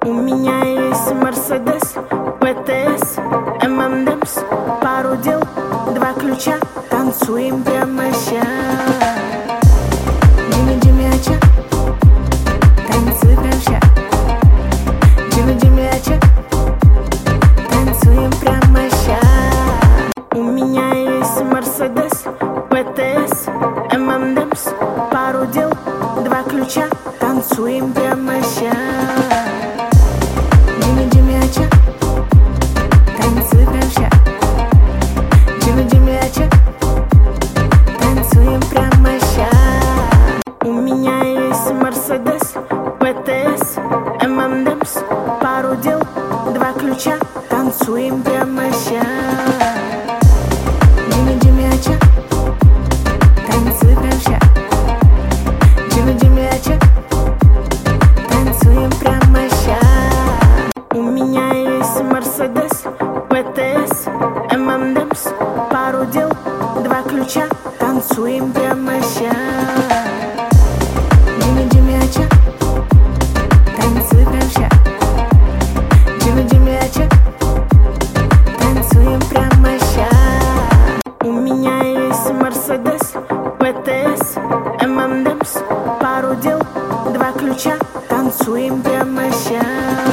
У меня есть Мерседес, ПТС, ММДМС, пару дел, 2 ключа, танцуем прямо ща. Дима Димяча, танцуй прямо ща. Дима Димяча, танцуем прямо ща. У меня есть Мерседес, ПТС, ММДМС, пару дел, 2 ключа, танцуем прямо ща. Дима Димяча, танцуй прямо ща. Дима Димяча, танцуем прямо ща. У меня есть Мерседес, ПТС, ММДМС, пару дел, 2 ключа, танцуем прямо ща. Дима Димяча, танцуй прямо ща. Дима Димяча, танцуем прямо ща. У меня есть Мерседес, ПТС, ММДМС, пару дел, 2 ключа, танцуем прямо ща. Дима Димяча, танцуй прямо ща. Дима Димяча, танцуем прямо ща. У меня есть Мерседес, ПТС, ММДМС, пару дел, 2 ключа, танцуем прямо ща.